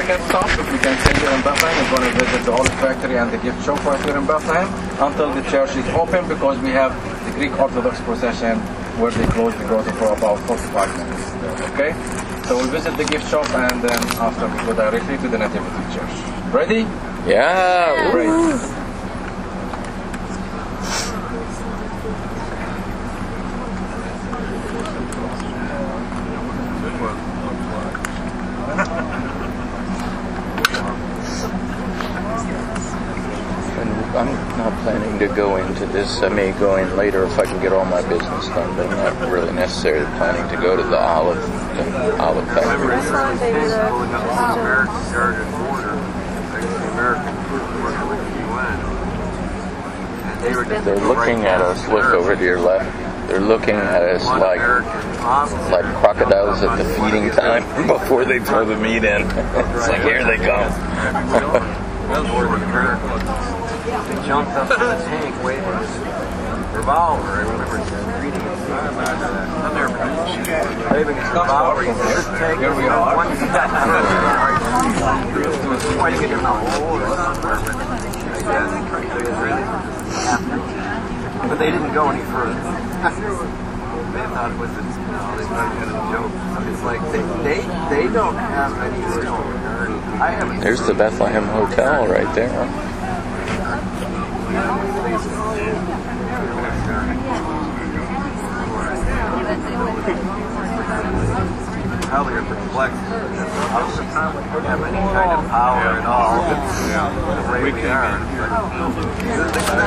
second stop, if you can see here in Bethlehem, we're going to visit the Olive Factory and the gift shop right here in Bethlehem until the church is open, because we have the Greek Orthodox procession where they close the grotto for about 45 minutes. Okay? So we'll visit the gift shop, and then after we go directly to the Nativity Church. Ready? Yeah. Great. I'm not planning to go into this. I may go in later if I can get all my business done, but I'm not really necessarily planning to go to the olive factory. They're looking at us. Look over to your left. They're looking at us like crocodiles at the feeding time before they throw the meat in. It's like, here they come. He jumped up in the tank waving his revolver. I remember reading it. Waving his revolver. He said, this tank Here we are. Why you get in the hole or something? But they didn't go any further. They thought it was, they thought it was a joke. It's like, they don't have any I haven't. There's the Bethlehem Hotel right there. How they're perplexed. I don't have any kind of power at all. The way we are.